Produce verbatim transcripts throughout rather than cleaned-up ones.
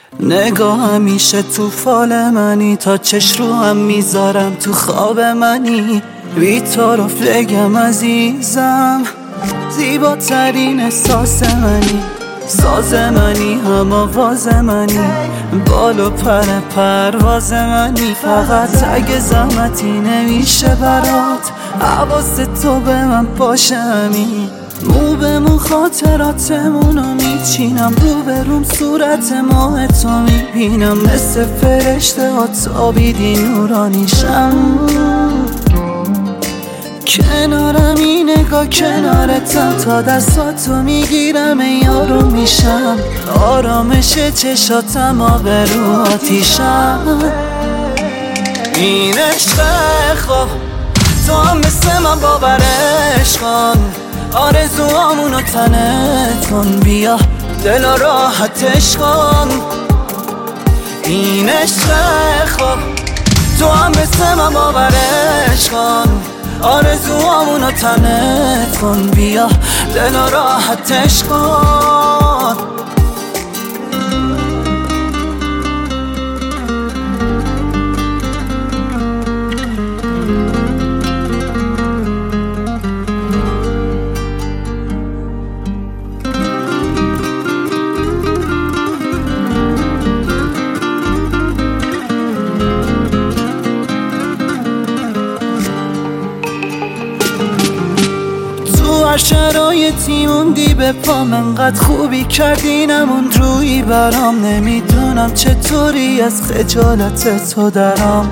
نگاه همیشه تو فال منی، تا چش رو هم میذارم تو خواب منی. بی طرف لگم عزیزم، زیباترین احساس منی. ساز منی هم آواز منی، بال و پر پرواز منی. فقط اگه زحمتی نمیشه برات، حواس تو به من باشه همین. مو به مو خاطراتمونو میچینم، رو به روم صورت ماه تو میبینم. مثل فرشته ها تابیدی نورانیشم، کنارم این نگاه کنارتم، تا دستاتو میگیرم یارو میشم. آرامش چشاتم آبرو آتیشم. این عشق خواب تو هم مثل من باورش کن، آرزوامونو تنت کن، بیا دل راحتش کن. این عشق خواب تو هم مثل من باورش کن، آرزوامونو تنت کن، بیا دل راحتش کن. هر شرایطی موندی به پام، انقدر خوبی کردی نموند روی برام. نمیدونم چطوری از خجالت تو درام.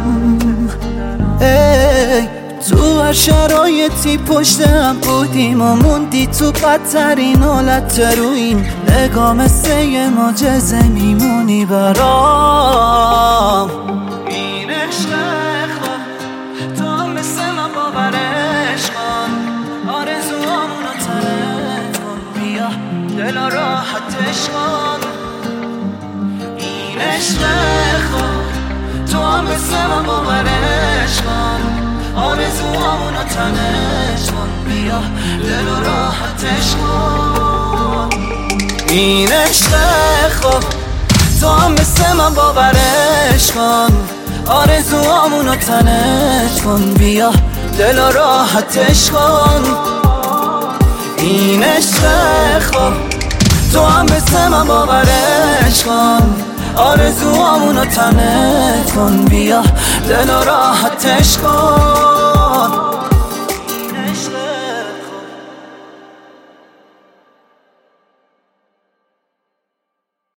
ای تو هر شرایطی پشت هم بودیم و موندی تو بدترین حالت. رو این نگاه مثل یه معجزه میمونی برام. این عشق خواب تو هم مثل من باورش کن، آرزوامونو تنت کن، بیا دل راحتش کن. این عشق خواب تو هم مثل من باورش کن، آرزوامونو تنت کن، بیا دل راحتش کن. این عشق خواب تو هم مثل من باورش کن، آرزوامونو تنت کن، بیا دل راحتش کن. این عشق خواب تو هم مثل من باورش کن، آرزوامونو تنت کن، بیا دل راحتش کن.